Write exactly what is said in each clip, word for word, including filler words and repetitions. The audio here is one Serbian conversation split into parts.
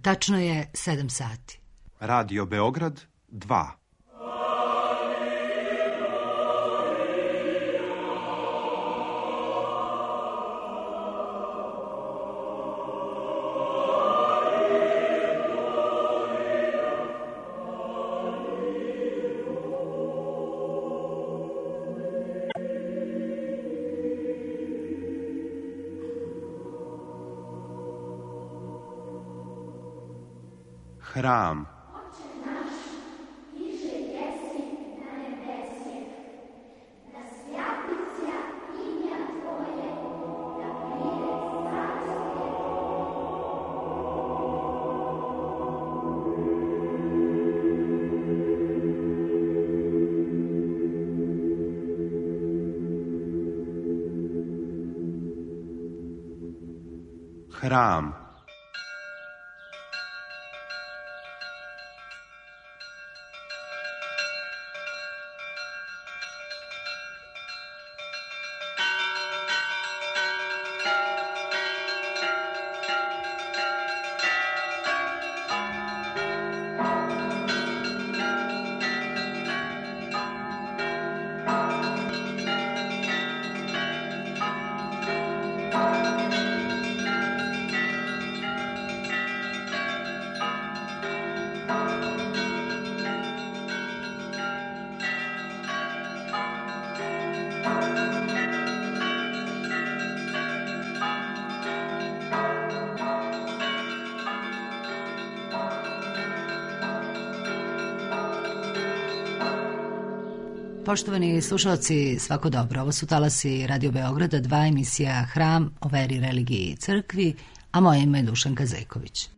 Tačno je sedam sati. Radio Beograd dva. Hram. Hram. Poštovani slušalci, svako dobro. Ovo su talasi Radio Beograda, dva, emisija Hram o veri, religiji i crkvi, a moje ime je Dušanka Zejković.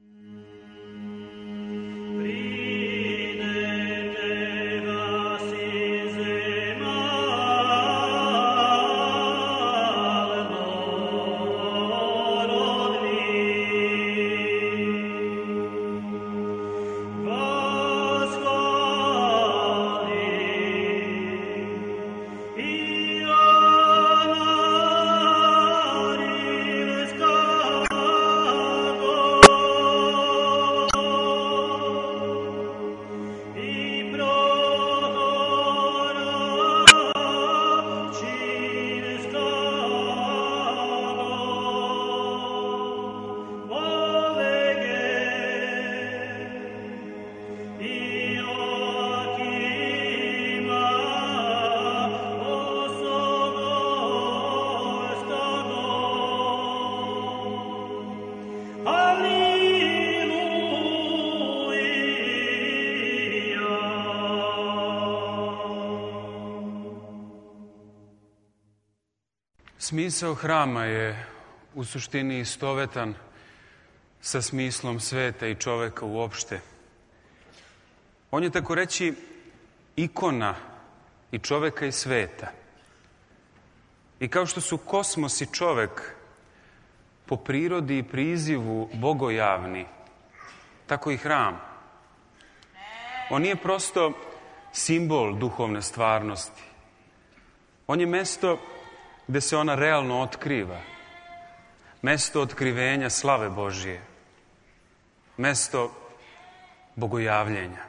Smisao hrama je u suštini istovetan sa smislom sveta i čoveka uopšte. On je, tako reći, ikona i čoveka i sveta. I kao što su kosmos i čovek po prirodi i prizivu bogojavni, tako i hram. On nije prosto simbol duhovne stvarnosti. On je mesto gde se ona realno otkriva. Mesto otkrivenja slave Božije. Mesto bogojavljenja.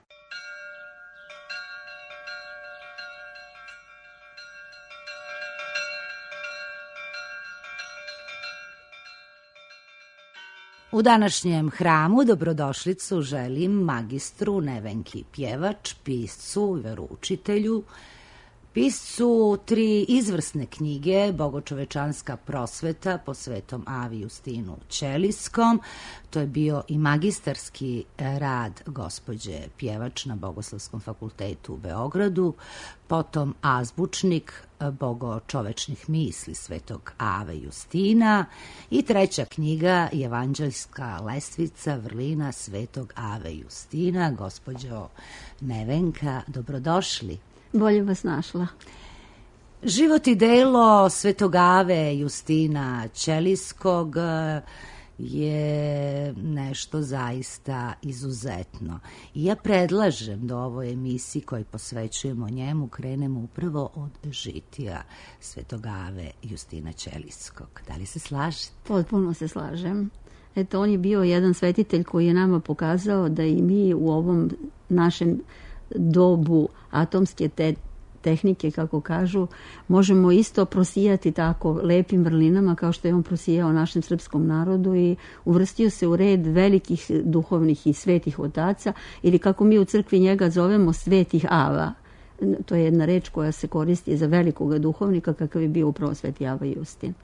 U današnjem hramu dobrodošlicu želim magistru Nevenki Pjevač, piscu i veroučitelju, piscu tri izvrsne knjige Bogočovečanska prosveta po Svetom Avi Justinu Ćelijskom. To je bio i magistarski rad gospođe Pjevač na Bogoslovskom fakultetu u Beogradu, potom azbučnik Bogočovečnih misli Svetog Ave Justina i treća knjiga Evanđeljska lestvica vrlina Svetog Ave Justina. Gospođo Nevenka, dobrodošli. Bolje vas našla. Život i delo Svetog Ave Justina Ćelijskog je nešto zaista izuzetno. I ja predlažem da ovoj emisiji koju posvećujemo njemu krenemo upravo od žitija Svetog Ave Justina Ćelijskog. Da li se slažete? Potpuno se slažem. Eto, on je bio jedan svetitelj koji je nama pokazao da i mi u ovom našem dobu atomske te tehnike, kako kažu, možemo isto prosijati tako lepim vrlinama kao što je on prosijao našem srpskom narodu i uvrstio se u red velikih duhovnih i svetih otaca, ili kako mi u crkvi njega zovemo svetih ava. To je jedna reč koja se koristi za velikog duhovnika kakav je bio upravo sveti Ava Justin.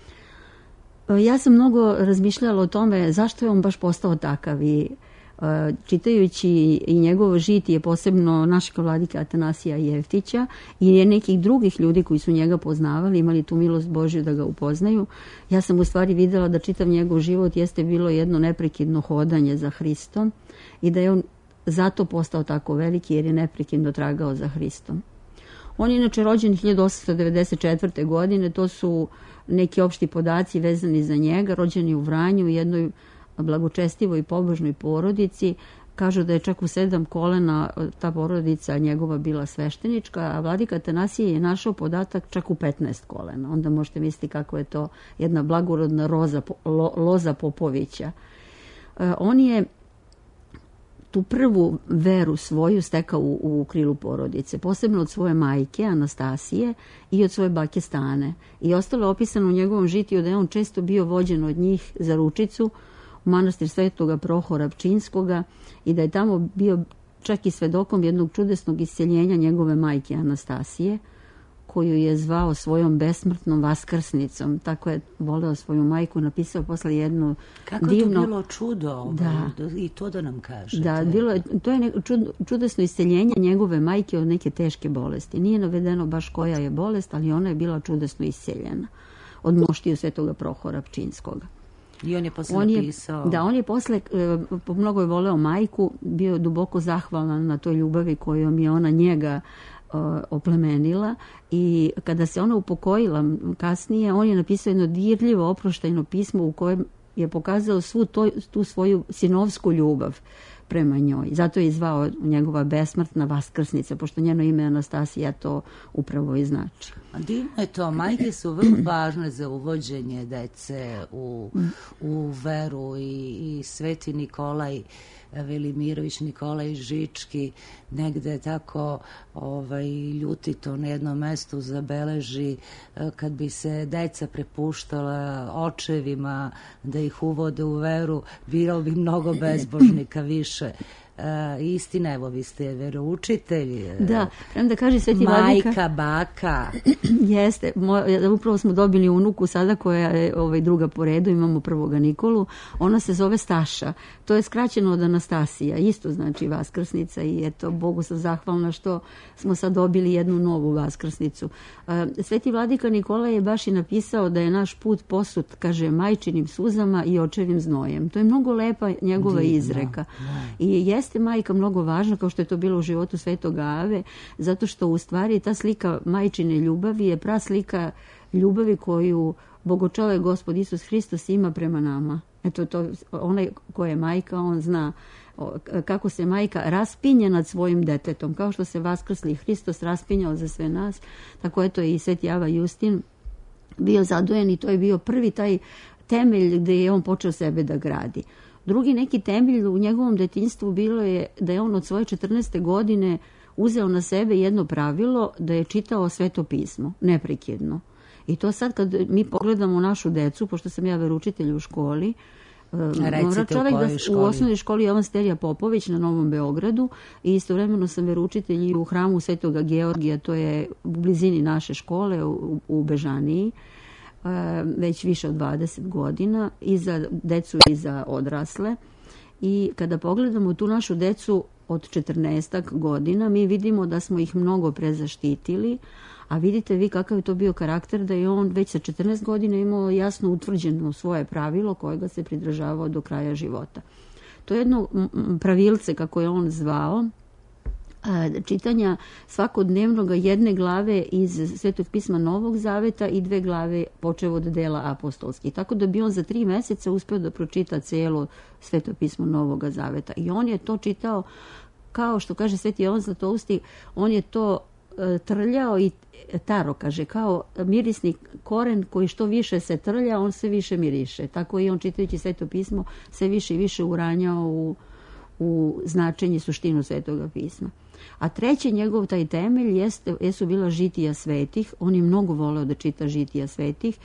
Ja sam mnogo razmišljala o tome zašto je on baš postao takav i čitajući i njegovo žitije, posebno našeg vladika Atanasija Jeftića i nekih drugih ljudi koji su njega poznavali, imali tu milost Božju da ga upoznaju, ja sam u stvari videla da čitav njegov život jeste bilo jedno neprekidno hodanje za Hristom i da je on zato postao tako veliki jer je neprekidno tragao za Hristom. On je inače rođen hiljadu osamsto devedeset četvrte. godine, to su neki opšti podaci vezani za njega, rođen je u Vranju u jednoj blagočestivoj i pobožnoj porodici. Kažu da je čak u sedam kolena ta porodica njegova bila sveštenička, a vladika Atanasije je našao podatak čak u petnaest kolena. Onda možete misliti kako je to jedna blagorodna roza, lo, loza Popovića. On je tu prvu veru svoju stekao u, u krilu porodice, posebno od svoje majke Anastasije i od svoje bake Stane. I ostalo je opisano u njegovom žitiju da je on često bio vođen od njih za ručicu u manastir Svetoga Prohora Pčinskoga i da je tamo bio čak i svedokom jednog čudesnog isceljenja njegove majke Anastasije, koju je zvao svojom besmrtnom vaskrsnicom. Tako je voleo svoju majku, napisao posle jednu Kako divno... je to bilo čudo, da. I to da nam kažete. Da, bilo je, to je čud, čudesno isceljenje njegove majke od neke teške bolesti. Nije navedeno baš koja je bolest, ali ona je bila čudesno isceljena od moštiju Svetoga Prohora Pčinskoga. I on je posle on je, napisao... Da, on je posle, mnogo je voleo majku, bio duboko zahvalan na toj ljubavi kojom je ona njega oplemenila i kada se ona upokojila kasnije, on je napisao jedno dirljivo oproštajno pismo u kojem je pokazao svu to, tu svoju sinovsku ljubav prema njoj. Zato je zvao njegova besmrtna vaskrsnica, pošto njeno ime Anastasija to upravo i znači. A divno je to. Majke su vrlo važne za uvođenje dece u, u veru i, i Sveti Nikolaj Velimirović, Nikolaj Žički negde tako ovaj, ljutito na jednom mestu zabeleži kad bi se deca prepuštala očevima da ih uvode u veru, bilo bi mnogo bezbožnika više. Uh, istina, evo, vi ste veroučitelj. Da, prema da kaže Sveti Vladika. Majka, baka. Jeste, moj, upravo smo dobili unuku sada koja je ovaj, druga po redu, imamo prvoga Nikolu, ona se zove Staša. To je skraćeno od Anastasija, isto znači vaskrsnica i eto, Bogu sam zahvalna što smo sad dobili jednu novu vaskrsnicu. Uh, Sveti Vladika Nikola je baš i napisao da je naš put posut, kaže, majčinim suzama i očevim znojem. To je mnogo lepa njegova Divno, izreka. Da. I jeste majka mnogo važna, kao što je to bilo u životu Svetoga Ave, zato što u stvari ta slika majčine ljubavi je praslika ljubavi koju Bogočovek Gospod Isus Hristos ima prema nama. Eto, to, onaj ko je majka, on zna kako se majka raspinje nad svojim detetom, kao što se vaskrsli Hristos raspinjao za sve nas, tako eto i Sveti Ava Justin bio zadojen i to je bio prvi taj temelj gde je on počeo sebe da gradi. Drugi neki temelj u njegovom detinjstvu bilo je da je on od svoje četrnaeste godine uzeo na sebe jedno pravilo da je čitao Sveto pismo, neprekidno. I to sad kad mi pogledamo našu decu, pošto sam ja veroučitelj u školi, Recite čovjek u kojoj školi? U osnovnoj školi Jovan Sterija Popović na Novom Beogradu i istovremeno sam veroučitelj i u hramu Svetoga Georgija, to je u blizini naše škole u, u Bežaniji, već više od dvadeset godina, i za decu i za odrasle. I kada pogledamo tu našu decu od četrnaestak godina, mi vidimo da smo ih mnogo prezaštitili, a vidite vi kakav je to bio karakter, da je on već sa četrnaest godina imao jasno utvrđeno svoje pravilo kojega se pridržavao do kraja života. To je jedno pravilce, kako je on zvao, čitanja svakodnevnoga jedne glave iz Svetog pisma Novog Zaveta i dve glave počev od dela apostolskih. Tako da bi on za tri meseca uspeo da pročita cijelo Sveto pismo Novog Zaveta. I on je to čitao, kao što kaže Sveti Jovan Zlatousti, on je to trljao i taro, kaže, kao mirisni koren koji što više se trlja, on sve više miriše. Tako i on, čitajući Sveto pismo, sve više i više uranjao u, u značenje, suštinu Svetoga pisma. A treći njegov taj temelj jeste, jesu bila žitija svetih. On je mnogo voleo da čita žitija svetih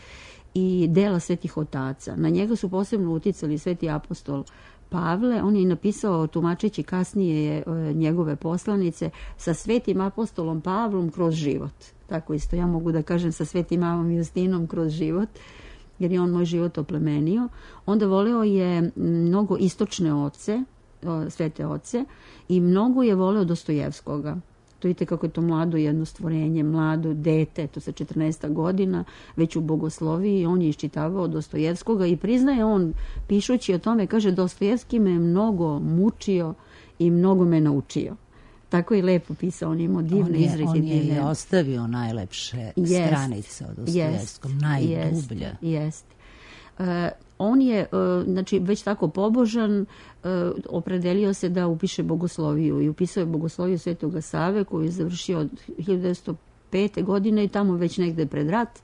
i dela svetih otaca. Na njega su posebno uticali sveti apostol Pavle. On je napisao, tumačeći kasnije njegove poslanice, sa svetim apostolom Pavlom kroz život. Tako isto ja mogu da kažem sa svetim mamom Justinom kroz život, jer je on moj život oplemenio. Onda voleo je mnogo istočne oce, svete oce, i mnogo je voleo Dostojevskoga. To vidite kako je to mlado jedno stvorenje, mlado dete, to sa četrnaest godina, već u bogosloviji, on je iščitavao Dostojevskoga i priznaje on, pišući o tome, kaže, Dostojevski me mnogo mučio i mnogo me naučio. Tako je lepo pisao, on je imao divne izreke. On je i ostavio najlepše jest, stranice od Dostojevskom, najdublje. Jest. Uh, on je, uh, znači, već tako pobožan, uh, opredelio se da upiše bogosloviju i upisao je bogosloviju Svetoga Save koju je završio od hiljadu devetsto pete. godine i tamo već negde pred rat.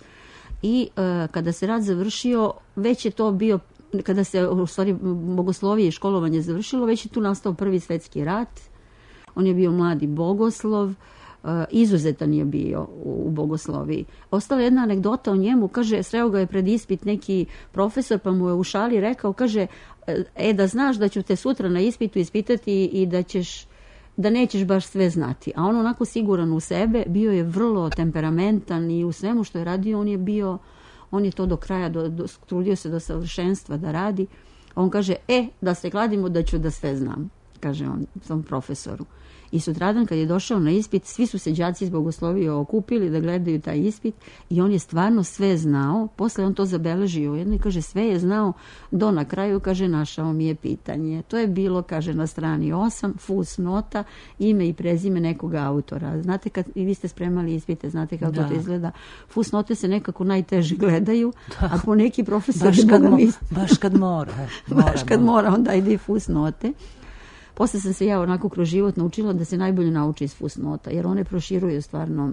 I uh, kada se rat završio, već je to bio, kada se u stvari bogoslovije i školovanje završilo, već je tu nastao Prvi svetski rat. On je bio mladi bogoslov, uh, izuzetan je bio u, u bogosloviji. Ostala jedna anegdota o njemu, kaže, sreo ga je pred ispit neki profesor, pa mu je u šali rekao, kaže, e, da znaš da ću te sutra na ispitu ispitati i da ćeš, da nećeš baš sve znati. A on onako siguran u sebe, bio je vrlo temperamentan i u svemu što je radio, on je bio, on je to do kraja, do, do, trudio se do savršenstva da radi. A on kaže, e, da se kladimo da ću da sve znam, kaže on tom profesoru. I sutradan kad je došao na ispit, svi su se đaci iz bogoslovije okupili da gledaju taj ispit i on je stvarno sve znao. Posle on to zabeležio jedno i kaže, sve je znao do na kraju, kaže, našao mi je pitanje. To je bilo, kaže, na strani osam, fus nota, ime i prezime nekog autora. Znate, kad i vi ste spremali ispite, znate kako da. to izgleda. Fus note se nekako najteže gledaju, da. a po neki profesor... Baš kad, mo, baš kad mora. baš kad mora, onda ide i fus note. Posle sam se ja onako kroz život naučila da se najbolje nauči iz fusnota, jer one proširuju stvarno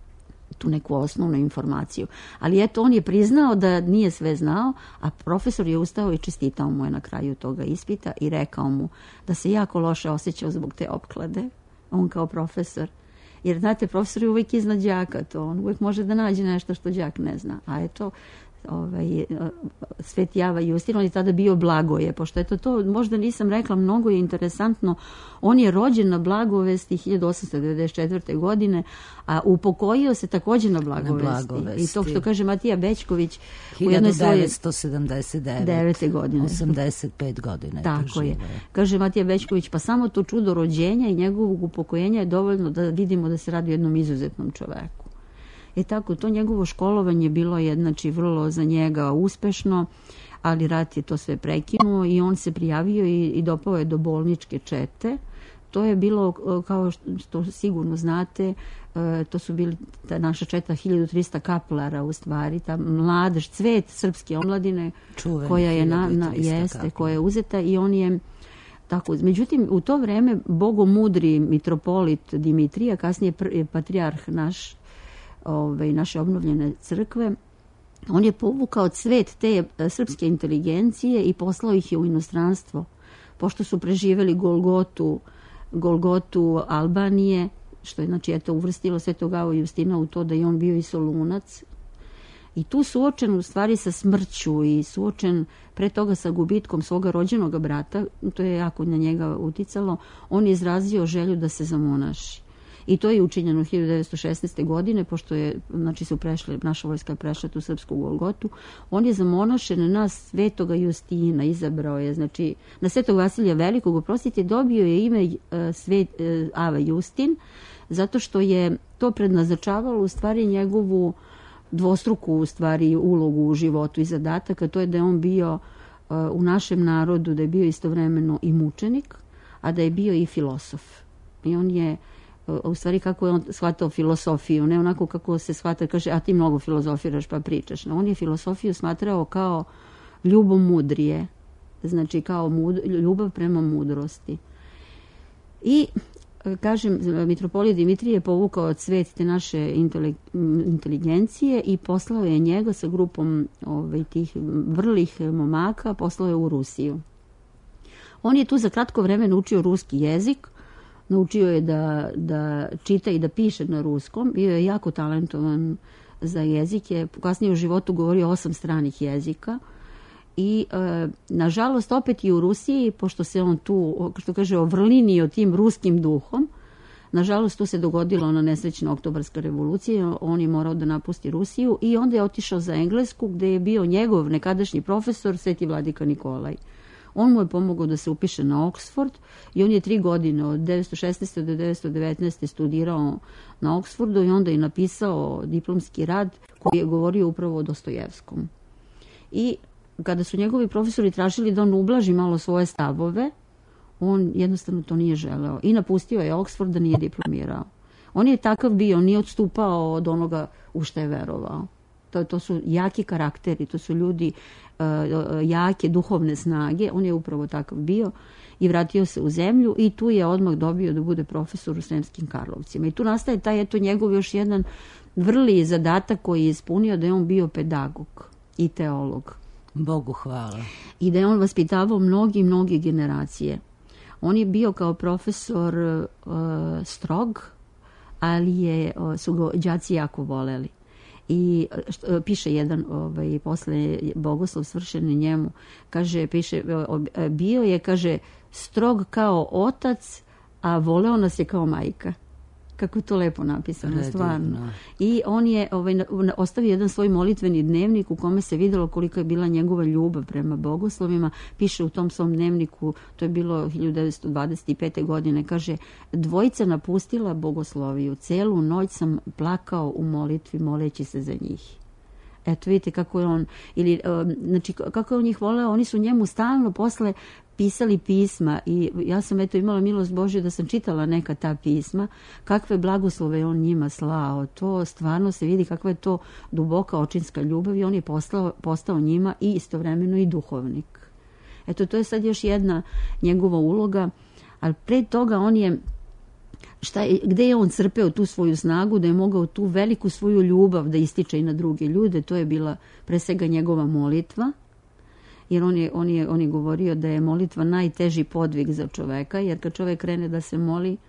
tu neku osnovnu informaciju. Ali eto, on je priznao da nije sve znao, a profesor je ustao i čestitao mu je na kraju toga ispita i rekao mu da se jako loše osjećao zbog te opklade, on kao profesor. Jer, znate, profesor je uvijek iznad đaka, to on uvijek može da nađe nešto što đak ne zna. A eto, ovaj, Sveti Java Justin, on je tada bio Blagoje, pošto eto to, možda nisam rekla, mnogo je interesantno, on je rođen na Blagovesti hiljadu osamsto devedeset četvrte. godine, a upokojio se također na Blagovesti. Na Blagovesti. I to što kaže Matija Bečković hiljadu devetsto sedamdeset devete. godine. osamdeset pet godine. Tako je. Kaže Matija Bečković, pa samo to čudo rođenja i njegovog upokojenja je dovoljno da vidimo da se radi o jednom izuzetnom čoveku. E tako, to njegovo školovanje bilo je, znači, vrlo za njega uspešno, ali rat je to sve prekinuo i on se prijavio i, i dopao je do bolničke čete. To je bilo, kao što sigurno znate, to su bili ta naša četa hiljadu trista kaplara, u stvari, ta mladež, cvet srpske omladine, Čuveni, koja je na, na jeste, koja je uzeta i on je tako. Međutim, u to vreme bogomudri mitropolit Dimitrija, kasnije patrijarh naš, Ove, naše obnovljene crkve, on je povukao cvet te srpske inteligencije i poslao ih je u inostranstvo, pošto su preživeli Golgotu, Golgotu Albanije, što je, znači, eto, uvrstilo Svetog Ava Justina u to da je on bio i Solunac. I tu suočen u stvari sa smrću i suočen pre toga sa gubitkom svoga rođenog brata, to je jako na njega uticalo, on je izrazio želju da se zamonaši. I to je učinjeno hiljadu devetsto šesnaeste. godine, pošto je, znači, su prešli, naša vojska je prešla tu srpsku Golgotu. On je zamonašen na Svetoga Justina, izabrao je, znači, na Svetog Vasilija Velikog, oprostite, dobio je ime uh, Svet uh, Ava Justin, zato što je to prednaznačavalo u stvari njegovu dvostruku u stvari ulogu u životu i zadatak, a to je da je on bio uh, u našem narodu, da je bio istovremeno i mučenik, a da je bio i filosof. I on je u stvari kako je on shvatao filosofiju, ne onako kako se shvata, kaže, a ti mnogo filozofiraš pa pričaš. No, on je filosofiju smatrao kao ljubomudrije, znači kao mud, ljubav prema mudrosti. I kažem, mitropolija Dimitrije je povukao cvet te naše inteligencije i poslao je njega sa grupom ovaj, tih vrlih momaka, poslao je u Rusiju. On je tu za kratko vreme naučio ruski jezik, naučio je da, da čita i da piše na ruskom, bio je jako talentovan za jezike, kasnije u životu govorio osam stranih jezika i e, nažalost opet i u Rusiji, pošto se on tu, što kaže, ovrlinio tim ruskim duhom, nažalost tu se dogodila ona nesrećna oktobarska revolucija, on je morao da napusti Rusiju i onda je otišao za Englesku gde je bio njegov nekadašnji profesor Sveti vladika Nikolaj. On mu je pomogao da se upiše na Oxford i on je tri godine od devetsto šesnaeste do devetsto devetnaeste studirao na Oxfordu i onda je napisao diplomski rad koji je govorio upravo o Dostojevskom. I kada su njegovi profesori tražili da on ublaži malo svoje stavove, on jednostavno to nije želeo i napustio je Oxford da nije diplomirao. On je takav bio, on nije odstupao od onoga u što je verovao. To, to su jaki karakteri, to su ljudi uh, jake duhovne snage, on je upravo takav bio i vratio se u zemlju i tu je odmah dobio da bude profesor u Sremskim Karlovcima. I tu nastaje taj eto njegov još jedan vrli zadatak koji je ispunio, da je on bio pedagog i teolog. Bogu hvala. I da je on vaspitavao mnogi, mnogi generacije. On je bio kao profesor uh, strog, ali je, uh, su ga đaci jako voleli. I što, piše jedan ovaj, posle bogoslov svršen njemu, kaže, piše, bio je, kaže, strog kao otac, a voleo nas je kao majka. Kako je to lepo napisano, Redivno. Stvarno. I on je ovaj, ostavio jedan svoj molitveni dnevnik u kome se videlo koliko je bila njegova ljubav prema bogoslovima. Piše u tom svom dnevniku, to je bilo hiljadu devetsto dvadeset pete. godine, kaže, dvojica napustila bogosloviju. Celu noć sam plakao u molitvi moleći se za njih. Eto, vidite kako je on, ili, znači, kako je on njih voleo, oni su njemu stalno posle pisali pisma i ja sam eto imala milost Božju da sam čitala neka ta pisma, kakve blagoslove on njima slao. To stvarno se vidi kakva je to duboka očinska ljubav i on je postao, postao njima i istovremeno i duhovnik. Eto, to je sad još jedna njegova uloga, ali pre toga on je, šta je, gde je on crpeo tu svoju snagu, da je mogao tu veliku svoju ljubav da ističe i na druge ljude, to je bila pre svega njegova molitva, jer on je, on je, on je govorio da je molitva najteži podvig za čoveka, jer kad čovek krene da se moli,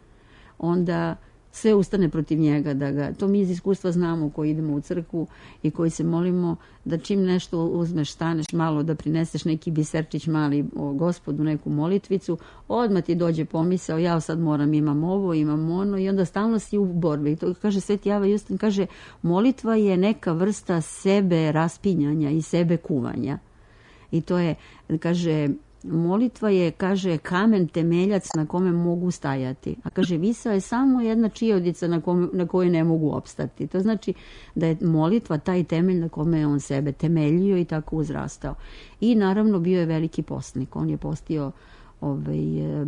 onda sve ustane protiv njega. Da ga, to mi iz iskustva znamo koji idemo u crkvu i koji se molimo, da čim nešto uzmeš, staneš malo, da prineseš neki biserčić mali o Gospodu, neku molitvicu, odmah ti dođe pomisao, ja sad moram, imam ovo, imam ono, i onda stalno si u borbi. To kaže Sveti Java Justin, kaže, molitva je neka vrsta sebe raspinjanja i sebe kuvanja. I to je, kaže, molitva je, kaže, kamen temeljac na kome mogu stajati. A kaže, visa je samo jedna čijodica na, kome, na kojoj ne mogu opstati. To znači da je molitva taj temelj na kome je on sebe temeljio i tako uzrastao. I naravno bio je veliki postnik. On je postio ovaj,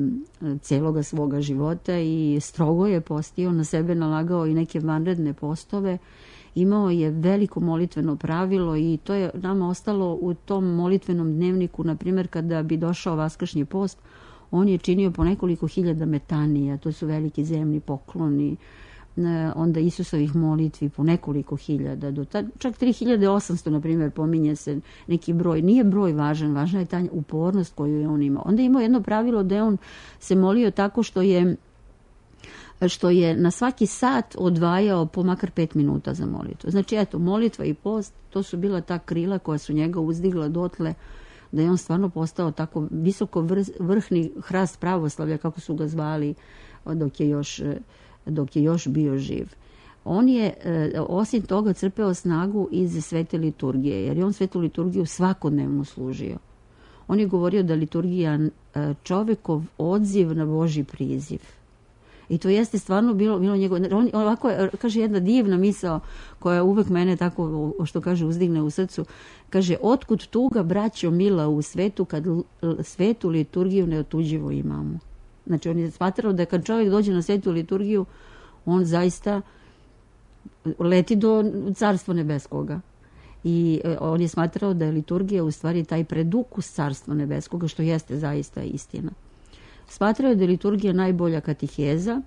celoga svoga života i strogo je postio, na sebe nalagao i neke vanredne postove. Imao je veliko molitveno pravilo i to je nama ostalo u tom molitvenom dnevniku, na primjer kada bi došao vaskršnji post, on je činio po nekoliko hiljada metanija, to su veliki zemni pokloni, onda Isusovih molitvi po nekoliko hiljada, do ta, čak tri hiljade osamsto, na primjer, pominje se neki broj. Nije broj važan, važna je ta upornost koju je on imao. Onda je imao jedno pravilo da je on se molio tako što je što je na svaki sat odvajao po makar pet minuta za molitvu. Znači, eto, molitva i post, to su bila ta krila koja su njega uzdigla dotle da je on stvarno postao tako visoko vrhni hrast pravoslavlja, kako su ga zvali dok je još, dok je još bio živ. On je, osim toga, crpeo snagu iz svete liturgije, jer je on svetu liturgiju svakodnevno služio. On je govorio da liturgija čovekov odziv na Božji priziv. I to jeste stvarno bilo, bilo njegov... On, ovako je, kaže, jedna divna misao koja uvek mene tako, što kaže, uzdigne u srcu. Kaže, otkud tuga, braćo mila, u svetu, kad svetu liturgiju neotuđivo imamo. Znači, on je smatrao da kad čovjek dođe na svetu liturgiju, on zaista leti do carstva nebeskoga. I on je smatrao da je liturgija u stvari taj predukus carstva nebeskoga, što jeste zaista istina. Smatrao je da je liturgija najbolja katiheza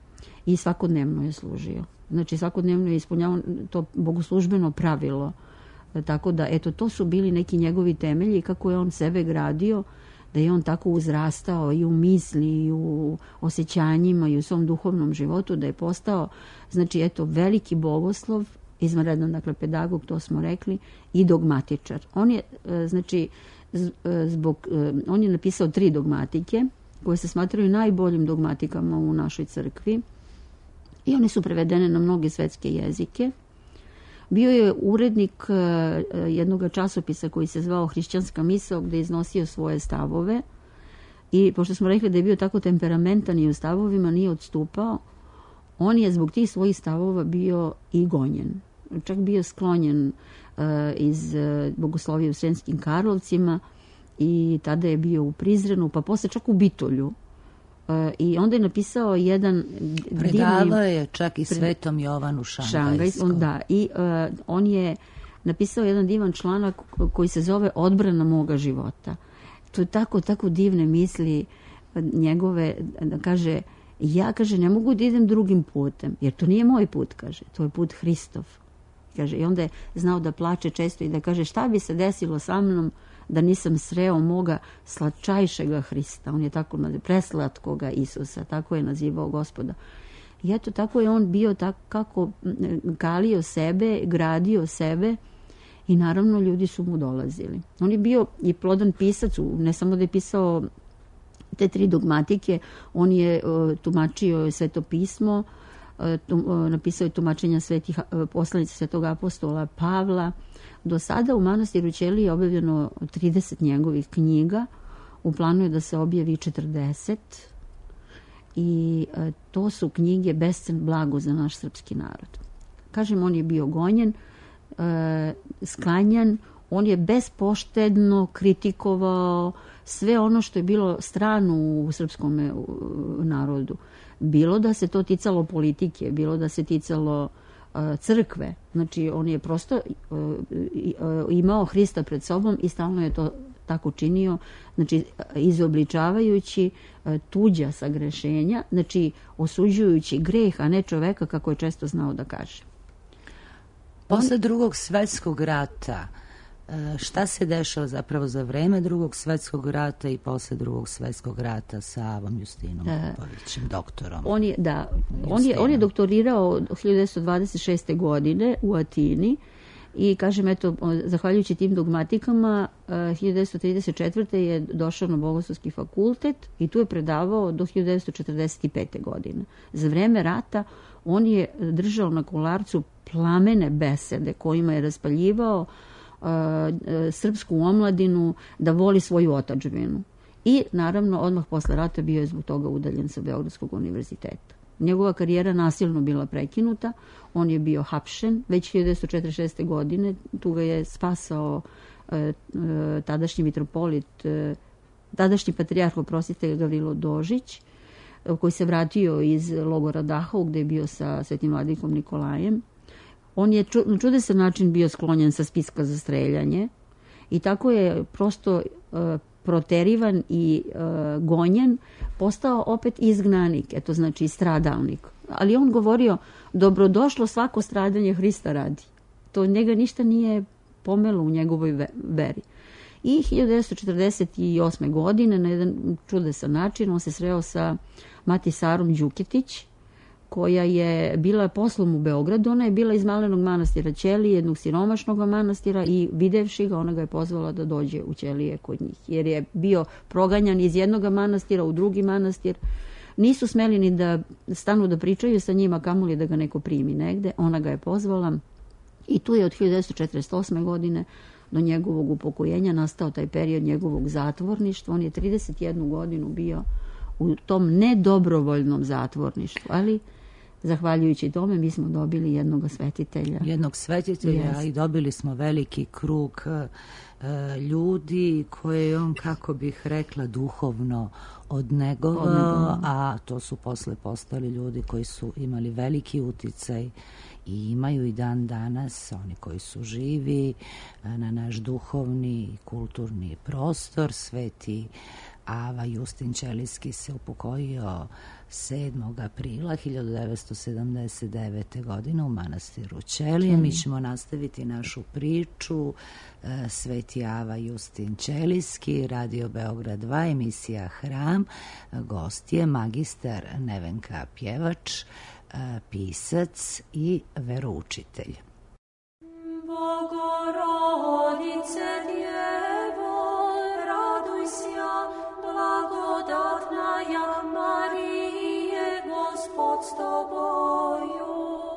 i svakodnevno je služio. Znači svakodnevno je ispunjavao to bogoslužbeno pravilo. Tako da, eto, to su bili neki njegovi temelji, kako je on sebe gradio, da je on tako uzrastao i u misli, i u osjećanjima, i u svom duhovnom životu, da je postao, znači, eto, veliki bogoslov, izvanredan, dakle, pedagog, to smo rekli, i dogmatičar. On je, znači, zbog, on je napisao tri dogmatike, koje se smatraju najboljim dogmatikama u našoj crkvi, i one su prevedene na mnoge svetske jezike. Bio je urednik jednog časopisa koji se zvao Hrišćanska misao, gde je iznosio svoje stavove, i pošto smo rekli da je bio tako temperamentan i u stavovima nije odstupao, on je zbog tih svojih stavova bio i gonjen. Čak bio sklonjen iz bogoslovije u Sremskim Karlovcima i tada je bio u Prizrenu, pa posle čak u Bitolju. I onda je napisao jedan predavao divni, je čak i Svetom Jovanu Šangajskom. On, da, i uh, on je napisao jedan divan članak koji se zove Odbrana moga života. To je tako, tako divne misli njegove, da kaže, ja, kaže, ne mogu da idem drugim putem, jer to nije moj put, kaže, to je put Hristov. Kaže, i onda je znao da plače često i da kaže, šta bi se desilo sa mnom da nisam sreo moga slatčajšega Hrista. On je tako, preslatkoga Isusa, tako je nazivao Gospoda. I eto, tako je on bio, tako kako kalio sebe, gradio sebe, i naravno ljudi su mu dolazili. On je bio i plodan pisac, ne samo da je pisao te tri dogmatike, on je uh, tumačio Sveto pismo, uh, tu, uh, napisao je tumačenja svetih uh, poslanica Svetog apostola Pavla. Do sada u manastiru Ćelije je objavljeno trideset njegovih knjiga, u planu je da se objavi četrdeset, i e, to su knjige bescen blago za naš srpski narod. Kažem, on je bio gonjen, e, sklanjan, on je bespoštedno kritikovao sve ono što je bilo strano u srpskom narodu. Bilo da se to ticalo politike, bilo da se ticalo crkve. Znači, on je prosto imao Hrista pred sobom i stalno je to tako činio, znači, izobličavajući tuđa sagrešenja, znači, osuđujući greh, a ne čoveka, kako je često znao da kaže. Posle drugog svetskog rata, šta se dešava zapravo za vreme drugog svetskog rata i posle drugog svetskog rata sa Avom Justinom Popovićem, doktorom? On je, da, on je, on je doktorirao hiljadu devetsto dvadeset šeste. godine u Atini i, kažem, eto, zahvaljujući tim dogmatikama, hiljadu devetsto trideset četvrte. je došao na Bogoslovski fakultet i tu je predavao do hiljadu devetsto četrdeset pete. godine. Za vreme rata on je držao na Kolarcu plamene besede kojima je raspaljivao srpsku omladinu da voli svoju otadžbinu. I naravno odmah posle rata bio je zbog toga udaljen sa Beogradskog univerziteta. Njegova karijera nasilno bila prekinuta, on je bio hapšen već hiljadu devetsto četrdeset šeste. godine, tu ga je spasao e, e, tadašnji mitropolit, e, tadašnji patrijarh, oprostite, Gavrilo Dožić, e, koji se vratio iz logora Dachau gde je bio sa svetim vladikom Nikolajem. On je na čudesan način bio sklonjen sa spiska za streljanje i tako je prosto uh, proterivan i uh, gonjen, postao opet izgnanik, eto, znači stradalnik. Ali on govorio, dobrodošlo svako stradanje Hrista radi. To njega ništa nije pomelo u njegovoj veri. I hiljadu devetsto četrdeset osme. godine na jedan čudesan način on se sreo sa Matisarom Đuketić, koja je bila poslom u Beogradu. Ona je bila iz malenog manastira Ćelije, jednog siromašnog manastira, i videvši ga, ona ga je pozvala da dođe u Ćelije kod njih, jer je bio proganjan iz jednog manastira u drugi manastir. Nisu smeli ni da stanu da pričaju sa njima, kamoli da ga neko primi negde. Ona ga je pozvala i tu je od hiljadu devetsto četrdeset osme. godine do njegovog upokojenja nastao taj period njegovog zatvorništva. On je trideset jednu godinu bio u tom nedobrovoljnom zatvorništvu, ali zahvaljujući tome mi smo dobili jednog svetitelja. Jednog svetitelja yes. I dobili smo veliki krug e, ljudi koje je on, kako bih rekla, duhovno odnegovao, a to su posle postali ljudi koji su imali veliki uticaj i imaju i dan danas, oni koji su živi na naš duhovni i kulturni prostor. Sveti Ava Justin Ćelijski se upokojio sedmog aprila hiljadu devetsto sedamdeset devete. godine u manastiru Ćelije. Mi ćemo nastaviti našu priču. Sveti Ava Justin Ćelijski, Radio Beograd dva, emisija Hram. Gost je magistar Nevenka Pjevač, pisac i veroučitelj. Bogorodice Djevo, raduj sja, blagodatna ja Marije, Gospod s tobою.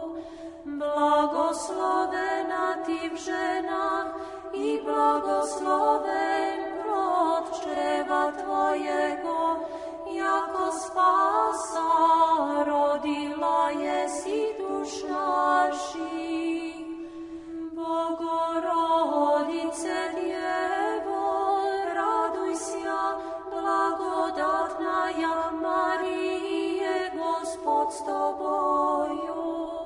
Blagoslovena ti v ženah i blagosloven plod čreva tvojego, jako spasa rodila jesi duš naših. Bogorodice Djevo, raduj sja, blagodatna ja Marije, Gospod s tobою.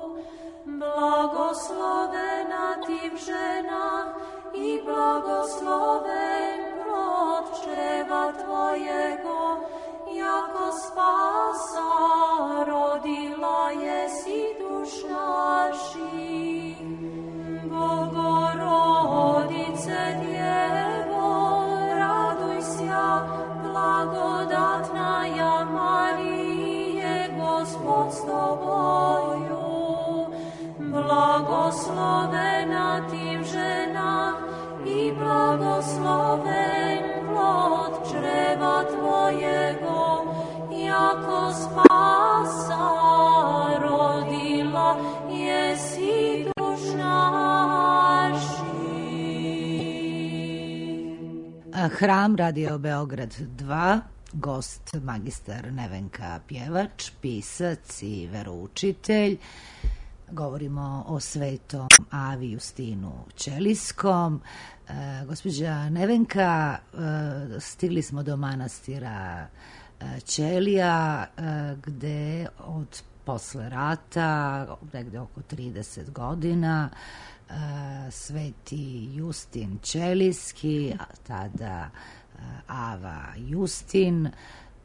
Blagoslovena ti v ženah i blagosloven plod čreva tvojego, jako spasa rodila jesi duš naših. Bogorodice Djevo, raduj sja, blagodatna ja Marije, Gospod s tobою. Blagoslovena ti v ženah i blagosloven plod čreva tvojego, jako spasa rodila jesi duš naših. Hram, Radio Beograd dva, gost magistar Nevenka Pjevač, pisac i veroučitelj. Govorimo o svetom Avi Justinu Ćelijskom. E, gospođa Nevenka, e, stigli smo do manastira e, Ćelija, e, gde od posle rata, negde oko trideset godina, e, sveti Justin Ćelijski, tada e, Ava Justin, e,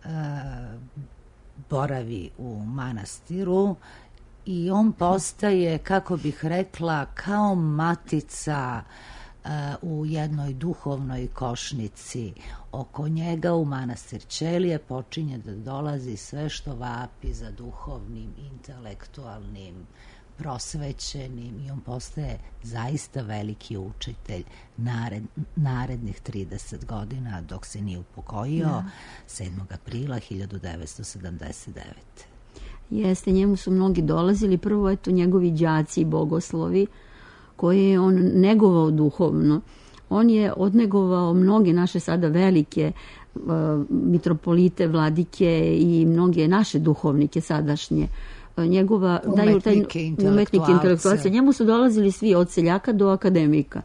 boravi u manastiru i on postaje, kako bih rekla, kao matica uh, u jednoj duhovnoj košnici. Oko njega u manastir Ćelije počinje da dolazi sve što vapi za duhovnim, intelektualnim, prosvećenim, i on postaje zaista veliki učitelj nared, narednih trideset godina, dok se nije upokojio, ja. sedmog aprila hiljadu devetsto sedamdeset devete. Jeste, njemu su mnogi dolazili, prvo eto njegovi đaci i bogoslovi koje je on negovao duhovno. On je odnegovao mnoge naše sada velike uh, mitropolite, vladike i mnoge naše duhovnike sadašnje. Uh, njegova, umetnike, daju, taj, umetnike intelektualce. Njemu su dolazili svi od seljaka do akademika.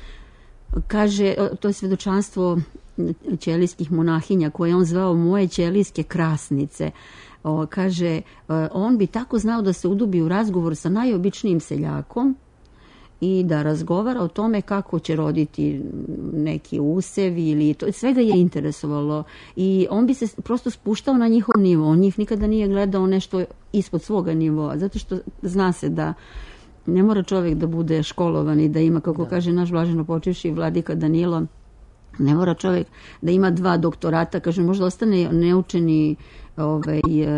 Kaže, to je svedočanstvo ćelijskih monahinja koje je on zvao moje ćelijske krasnice. O, kaže, on bi tako znao da se udubi u razgovor sa najobičnijim seljakom i da razgovara o tome kako će roditi neki usev ili to, sve ga je interesovalo i on bi se prosto spuštao na njihov nivo. On njih nikada nije gledao nešto ispod svoga nivoa, zato što zna se da ne mora čovjek da bude školovan i da ima, kako da. kaže naš blaženo počivši vladika Danilo, ne mora čovjek da ima dva doktorata, kaže, možda ostane neučeni ovaj,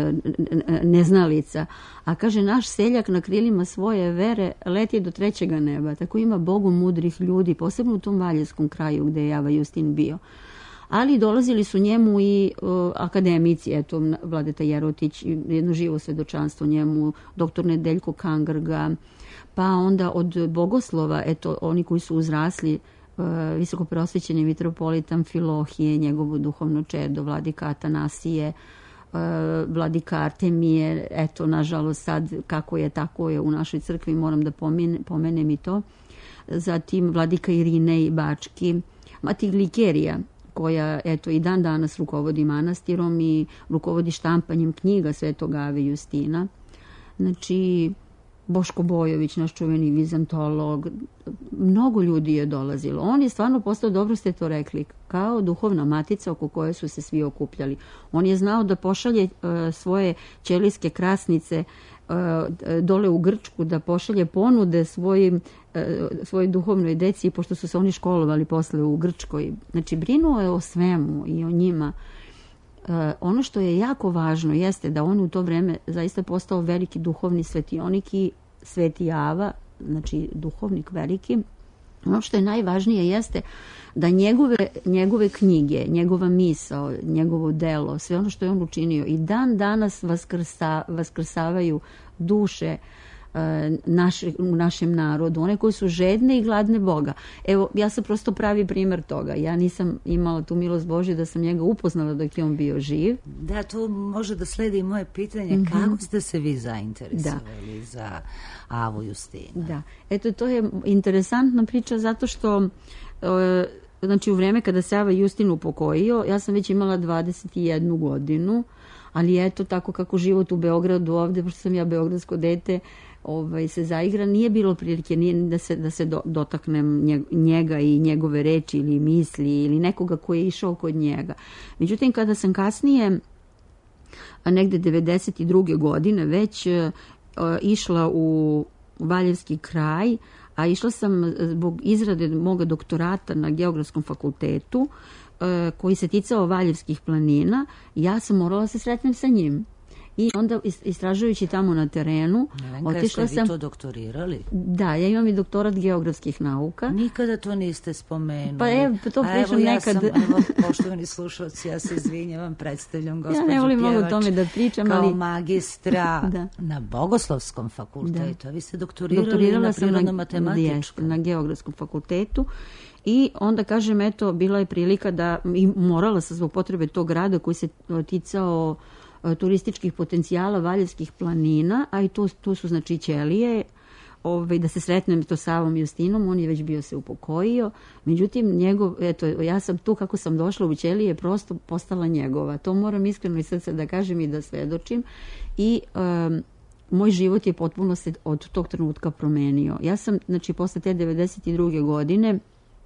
neznalica, a kaže, naš seljak na krilima svoje vere leti do trećega neba. Tako ima Bogu mudrih ljudi, posebno u tom valjevskom kraju gde je Ava Justin bio. Ali dolazili su njemu i o, akademici, eto, Vladeta Jerotić, jedno živo svedočanstvo njemu, doktor Nedeljko Kangrga, pa onda od bogoslova, eto, oni koji su uzrasli, visoko prosvećeni mitropolit Amfilohije, njegovo duhovno čedo, vladika Atanasije, vladika Artemije, eto, nažalost sad kako je, tako je u našoj crkvi, moram da pomene, pomenem i to. Zatim vladika Irinej Bački, Mati Glikerija, koja, eto, i dan danas rukovodi manastirom i rukovodi štampanjem knjiga Svetog Ave Justina. Znači, Boško Bojović, naš čuveni vizantolog, mnogo ljudi je dolazilo. On je stvarno postao, dobro ste to rekli, kao duhovna matica oko koje su se svi okupljali. On je znao da pošalje uh, svoje ćelijske krasnice uh, dole u Grčku, da pošalje ponude svojim, uh, svojoj duhovnoj deci, pošto su se oni školovali posle u Grčkoj. Znači, brinuo je o svemu i o njima. Uh, ono što je jako važno jeste da on u to vreme zaista postao veliki duhovni svetionik i Sveti Java, znači duhovnik veliki. Ono što je najvažnije jeste da njegove, njegove knjige, njegova misao, njegovo delo, sve ono što je on učinio i dan danas vaskrsa, vaskrsavaju duše Naše, u našem narodu, one koji su žedne i gladne Boga. Evo, ja sam prosto pravi primjer toga. Ja nisam imala tu milost Božju da sam njega upoznala dok je on bio živ. Da, tu može da sledi moje pitanje, mm-hmm. kako ste se vi zainteresovali da. za Avu Justina? Da, eto, to je interesantna priča zato što e, znači u vreme kada se Ava Justin upokojio, ja sam već imala dvadeset jednu godinu, ali eto, tako kako život u Beogradu ovde, pošto sam ja beogradsko dete, ovaj, se zaigra, nije bilo prilike nije da se, da se do, dotaknem njega i njegove reči ili misli ili nekoga koji je išao kod njega. Međutim, kada sam kasnije, negde devedeset druge godine, već uh, išla u Valjevski kraj, a išla sam zbog izrade moga doktorata na Geografskom fakultetu, uh, koji se ticao Valjevskih planina, ja sam morala se sretnem sa njim. I onda istražujući tamo na terenu, Nevenka, otišla ste sam... vi to doktorirali? Da, ja imam i doktorat geografskih nauka. Nikada to niste spomenuli. Pa evo, to pričam ja nekad. Sam, evo, poštovani slušalci, ja se izvinjavam, predstavljam gospođu Ja ne volim Pjevač mnogo tome da pričam, kao ali... magistra da. na Bogoslovskom fakultetu. Da. A vi ste doktorirali Doktorirala na na, prirodno-matematičkom? na geografskom fakultetu. I onda, kažem, eto, bila je prilika da, i morala sam zbog potrebe tog rada koji se ticao turističkih potencijala Valjevskih planina, a i to, to su znači ćelije, ovaj, da se sretnem to sa Avom Justinom, on je već bio se upokojio, međutim njegov, eto, ja sam tu kako sam došla u ćelije, prosto postala njegova. To moram iskreno iz srca da kažem i da svedočim i um, moj život je potpuno se od tog trenutka promenio. Ja sam, znači, posle te devedeset druge godine,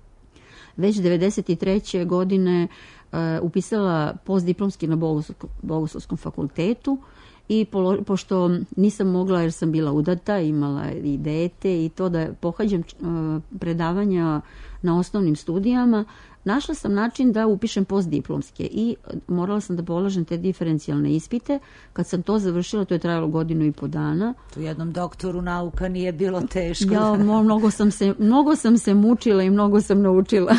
već devedeset treće godine uh, upisala postdiplomski na Bogoslovskom fakultetu i polo, pošto nisam mogla jer sam bila udata, imala i dete i to da pohađam uh, predavanja na osnovnim studijama, našla sam način da upišem postdiplomske i morala sam da polažem te diferencijalne ispite. Kad sam to završila, to je trajalo godinu i po dana. Tu jednom doktoru nauka nije bilo teško. Ja, mnogo sam se, mnogo sam se mučila i mnogo sam naučila.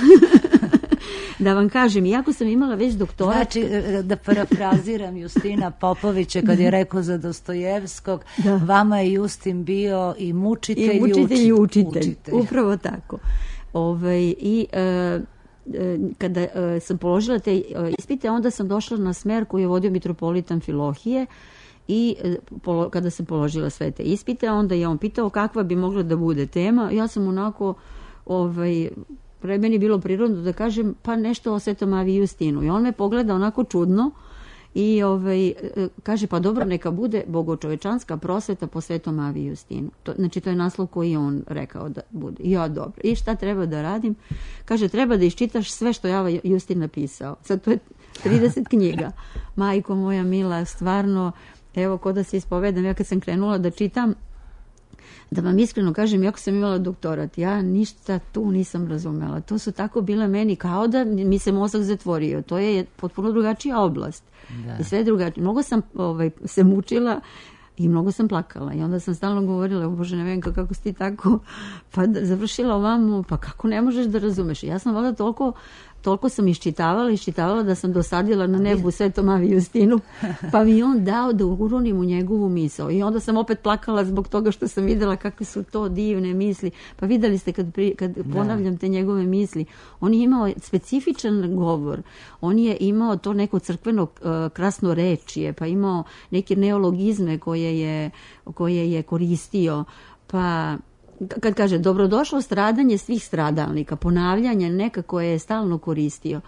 Da vam kažem, iako sam imala već doktorat... Znači, da parafraziram Justina Popovića kad je rekao za Dostojevskog, da. Vama je Justin bio i mučitelj i mučitelj i učitelj. učitelj. Upravo tako. Ovaj, I e, kada e, sam položila te e, ispite, onda sam došla na smer koji je vodio mitropolitan Filohije i e, polo, kada sam položila sve te ispite, onda je on pitao kakva bi mogla da bude tema. Ja sam onako... Ovaj, pre meni bilo prirodno da kažem pa nešto o Svetom Avi Justinu. I on me pogleda onako čudno i ovaj, kaže pa dobro neka bude bogočovečanska prosveta po Svetom Avi Justinu. To, znači to je naslov koji on rekao da bude. Ja dobro. I šta treba da radim? Kaže treba da iščitaš sve što je Ava Justin napisao. Sad to je trideset knjiga. Majko moja mila, stvarno, evo ko da se ispovedam, ja kad sam krenula da čitam, da vam iskreno kažem, iako sam imala doktorat, ja ništa tu nisam razumela. To su tako bile meni kao da mi se mozak zatvorio. To je potpuno drugačija oblast. Da. I sve drugačije. Mnogo sam ovaj, se mučila i mnogo sam plakala. I onda sam stalno govorila, o Bože, Nevenka, kako si ti tako pa završila ovamo, pa kako ne možeš da razumeš. Ja sam valjda toliko toliko sam iščitavala, iščitavala da sam dosadila na nebu Svetom Avi Justinu, pa mi on dao da uronim u njegovu misao. I onda sam opet plakala zbog toga što sam videla kakve su to divne misli. Pa videli ste kad, pri, kad ponavljam te njegove misli, on je imao specifičan govor, on je imao to neko crkveno uh, krasno rečije, pa imao neke neologizme koje je, koje je koristio, pa... Kad kaže dobrodošlo stradanje svih stradalnika, ponavljanje nekako je stalno koristio.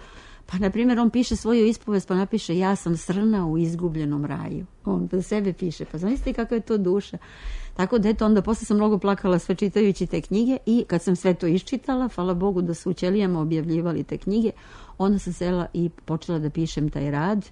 Pa, na primjer, on piše svoju ispovest, pa napiše ja sam srna u izgubljenom raju. On za sebe piše, pa zamislite kakva je to duša. Tako da, eto, onda posle sam mnogo plakala sve čitajući te knjige i kad sam sve to iščitala, hvala Bogu da su u ćelijama objavljivali te knjige, onda sam sela i počela da pišem taj rad.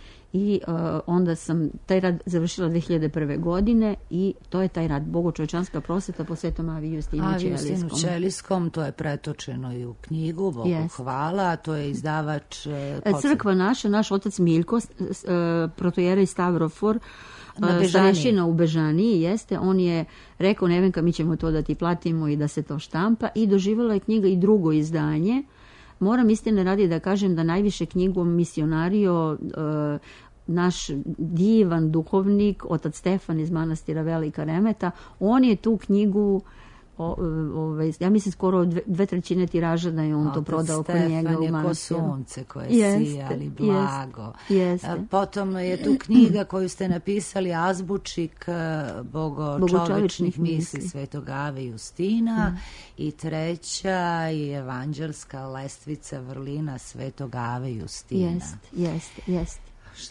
I uh, onda sam taj rad završila dve hiljade prve. godine i to je taj rad Bogočovečanska prosveta po Svetom Avi Justinu Ćelijskom. Avi Justinu Ćelijskom, to je pretočeno i u knjigu, Bogu yes. hvala, to je izdavač... Uh, Crkva naša, naš otac Miljko, uh, protojerej Stavrofor, starešina u Bežaniji, jeste, on je rekao, Nevenka, mi ćemo to da ti platimo i da se to štampa, i doživjela je knjiga i drugo izdanje. Moram istine radi da kažem da najviše knjigu misionario e, naš divan duhovnik, otac Stefan iz manastira Velika Remeta, on je tu knjigu, o, o, ja mislim skoro dve, dve trećine tiraža da je on otac to prodao kod njega u manastiru. Ko sunce koje sija, ali blago. Jeste. Potom je tu knjiga koju ste napisali, Azbučik bogočovečnih misli Svetog Ave Justina, mm. i treća je Evanđelska lestvica vrlina Svetog Ave Justina. Jeste, jeste, jeste.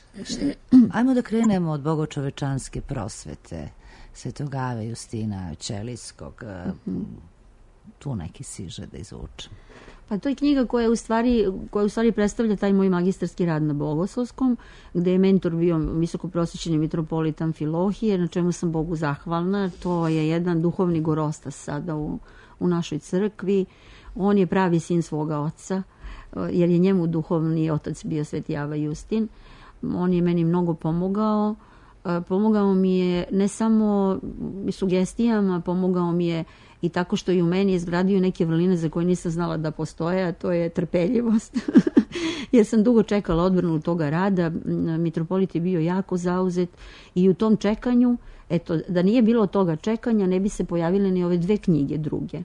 Ajmo da krenemo od bogočovečanske prosvete Svetog Ave Justina Ćelijskog. Mm-hmm. Tu neki siže da izvučem. Pa to je knjiga koja u stvari, koja u stvari predstavlja taj moj magistarski rad na Bogoslovskom, gde je mentor bio visokoprosvećeni mitropolit Amfilohije, na čemu sam Bogu zahvalna. To je jedan duhovni gorostas sada u, u našoj crkvi. On je pravi sin svoga oca, jer je njemu duhovni otac bio Sveti Ava Justin. On je meni mnogo pomogao. Pomogao mi je ne samo sugestijama, pomogao mi je i tako što je u meni izgradio neke vrline za koje nisam znala da postoje, a to je trpeljivost. Jer sam dugo čekala odbranu toga rada, mitropolit je bio jako zauzet i u tom čekanju, eto, da nije bilo toga čekanja, ne bi se pojavile ni ove dve knjige druge.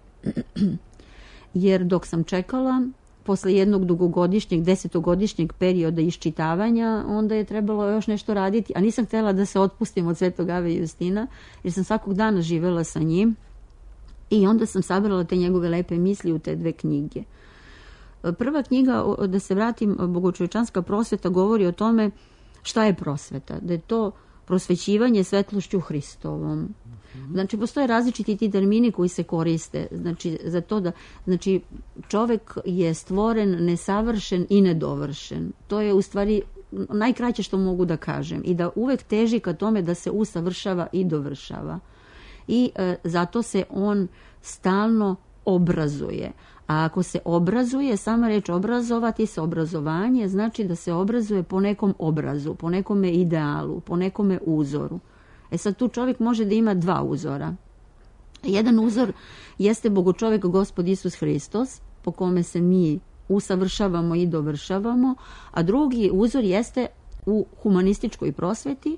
Jer dok sam čekala, posle jednog dugogodišnjeg, desetogodišnjeg perioda iščitavanja, onda je trebalo još nešto raditi, a nisam htjela da se otpustim od Svetog Ave Justina, jer sam svakog dana živela sa njim i onda sam sabrala te njegove lepe misli u te dve knjige. Prva knjiga, da se vratim, Bogočovečanska prosveta, govori o tome šta je prosveta, da je to prosvećivanje svetlošću Hristovom. Znači, postoje različiti ti termini koji se koriste. Znači, za to da, znači, čovek je stvoren nesavršen i nedovršen. To je u stvari najkraće što mogu da kažem. I da uvek teži ka tome da se usavršava i dovršava. I e, zato se on stalno obrazuje. A ako se obrazuje, sama reč obrazovati se, obrazovanje, znači da se obrazuje po nekom obrazu, po nekome idealu, po nekome uzoru. E sad tu čovjek može da ima dva uzora. Jedan uzor jeste Bogočovek Gospod Isus Hristos, po kome se mi usavršavamo i dovršavamo, a drugi uzor jeste u humanističkoj prosveti,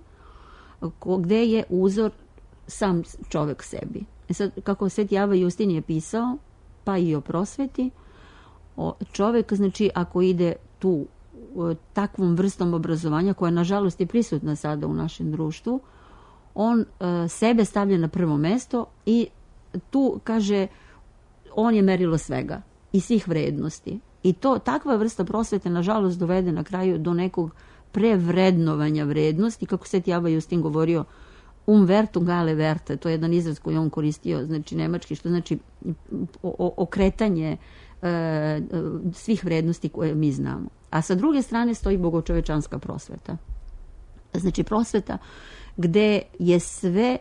gde je uzor sam čovjek sebi. E sad, kako Sveti Ava Justin je pisao, pa i o prosveti, čovjek, znači, ako ide tu takvom vrstom obrazovanja, koja nažalost je prisutna sada u našem društvu, on uh, sebe stavlja na prvo mesto i tu, kaže, on je merilo svega i svih vrednosti. I to, takva vrsta prosvete, nažalost, dovede na kraju do nekog prevrednovanja vrednosti, kako Sveti Ava Justin govorio, um vertum gale verte, to je jedan izraz koji on koristio, znači nemački, što znači o, okretanje uh, svih vrednosti koje mi znamo. A sa druge strane stoji Bogočovečanska prosveta. Znači prosveta gde je sve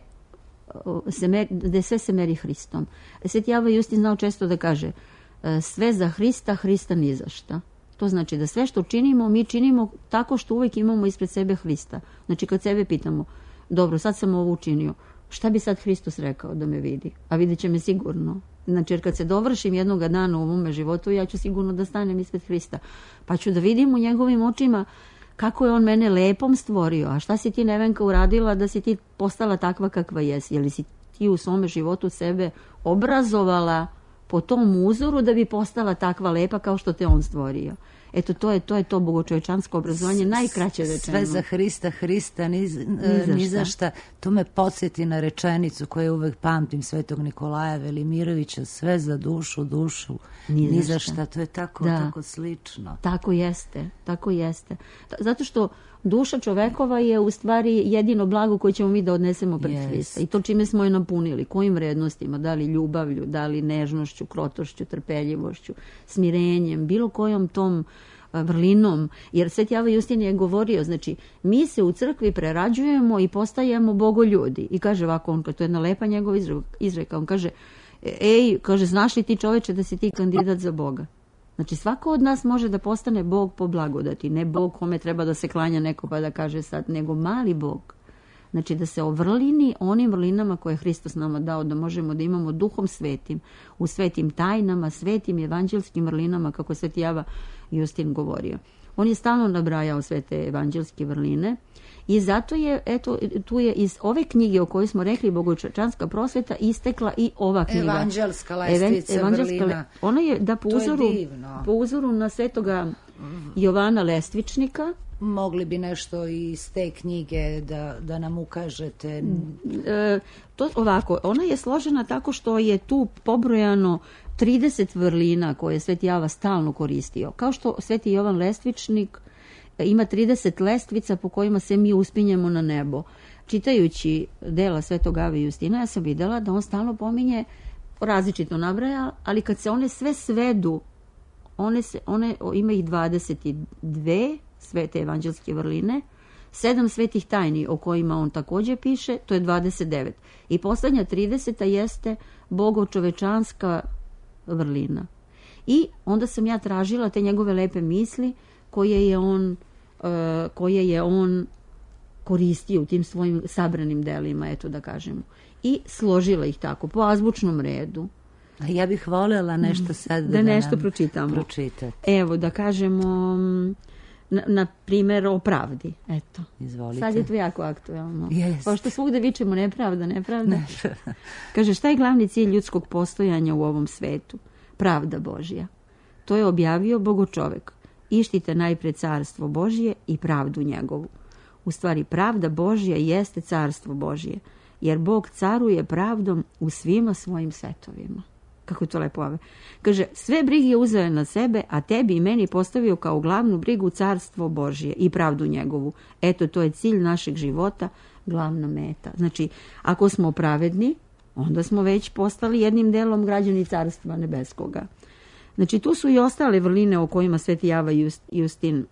se meri, gde sve se meri Hristom. Sveti Ava Justin znao često da kaže sve za Hrista, Hrista ni za šta. To znači da sve što činimo, mi činimo tako što uvijek imamo ispred sebe Hrista. Znači kad sebe pitamo, dobro, sad sam ovo učinio, šta bi sad Hristos rekao da me vidi? A vidjet će me sigurno. Znači, jer kad se dovršim jednoga dana u ovome životu, ja ću sigurno da stanem ispred Hrista. Pa ću da vidim u njegovim očima kako je on mene lepom stvorio. A šta si ti, Nevenka, uradila da si ti postala takva kakva jesi? Je li si ti u svome životu sebe obrazovala po tom uzoru da bi postala takva lepa kao što te on stvorio? Eto, to je to, je to bogočovečansko obrazovanje, najkraće rečeno. Sve za Hrista, Hrista, ni, ni za šta. To me podsjeti na rečenicu koju uvek pamtim Svetog Nikolaja Velimirovića, sve za dušu, dušu, ni, ni za šta. To je tako, da. tako slično. Tako jeste, tako jeste. Zato što duša čovekova je u stvari jedino blago koje ćemo mi da odnesemo pred yes. Hrista. I to čime smo je napunili, kojim vrednostima, da li ljubavlju, da li nežnošću, krotošću, trpeljivošću, smirenjem, bilo kojom tom vrlinom. Jer Sveti Java Justin je govorio, znači, mi se u crkvi prerađujemo i postajemo bogoljudi. I kaže ovako, on, to je jedna lepa njegova izreka, on kaže, ej, kaže, znaš li ti čoveče da si ti kandidat za Boga? Znači, svako od nas može da postane Bog po blagodati, ne Bog kome treba da se klanja neko pa da kaže sad, nego mali Bog. Znači, da se ovrlini onim vrlinama koje je Hristos nama dao, da možemo da imamo duhom svetim, u svetim tajnama, svetim evanđelskim vrlinama, kako Sveti Java Justin govorio. On je stalno nabrajao sve te evanđelske vrline i zato je, eto, tu je iz ove knjige o kojoj smo rekli, Bogočovečanska prosveta, istekla i ova knjiga. Evanđelska lestvica Evanđelska vrlina. Ona je, da po uzoru, po uzoru na Svetoga Jovana Lestvičnika, mogli bi nešto iz te knjige da, da nam ukažete? E, to ovako, ona je složena tako što je tu pobrojano trideset vrlina koje je Sveti Java stalno koristio. Kao što Sveti Jovan Lestvičnik ima trideset lestvica po kojima se mi uspinjemo na nebo. Čitajući dela Svetog Ave Justina, ja sam videla da on stalno pominje, različito nabraja, ali kad se one sve svedu, one, se, one ima ih dvadeset dve svete evanđelske vrline, sedam svetih tajni o kojima on također piše, to je dvadeset devet. I poslednja trideseta jeste bogočovečanska vrlina. I onda sam ja tražila te njegove lepe misli koje je on, uh, koje je on koristio u tim svojim sabranim delima, eto da kažemo. I složila ih tako, po azbučnom redu. A ja bih voljela nešto sad da, da nešto pročitamo. Pročitati. Evo, da kažemo, na, na primjer, o pravdi. Eto. Izvolite. Sad je to jako aktuelno. Yes. Pošto svugde vičemo nepravda, nepravda. Kaže, šta je glavni cilj ljudskog postojanja u ovom svetu? Pravda Božja. To je objavio Bogočovek. Ištite najpred carstvo Božje i pravdu njegovu. U stvari, pravda Božja jeste carstvo Božje, jer Bog caruje pravdom u svima svojim svetovima. Kako to lepo ove. Kaže, sve brige uzeo je na sebe, a tebi i meni postavio kao glavnu brigu carstvo Božje i pravdu njegovu. Eto, to je cilj našeg života, glavna meta. Znači, ako smo pravedni, onda smo već postali jednim delom građani carstva nebeskoga. Znači, tu su i ostale vrline o kojima Sveti Java Justin